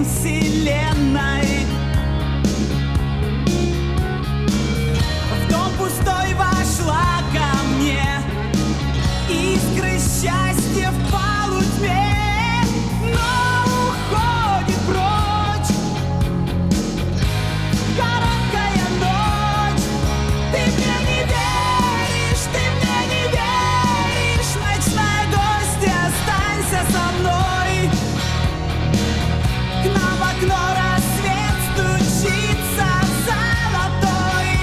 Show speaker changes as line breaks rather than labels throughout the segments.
вселенной. В дом пустой вошла ко мне искры счастья в полутьме, но уходит прочь короткая ночь. Ты мне не веришь, ты мне не веришь, ночная гостья, останься со мной. К нам в окно рассвет стучится золотой.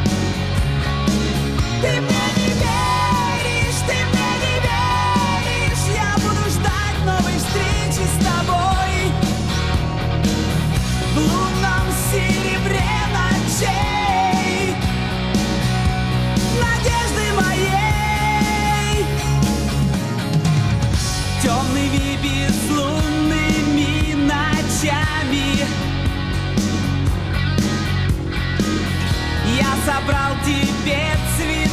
Ты мне не веришь, ты мне не веришь, я буду ждать новой встречи с тобой в лунном серебре ночей, надежды моей. Темными безлунными ночами я собрал тебе цветы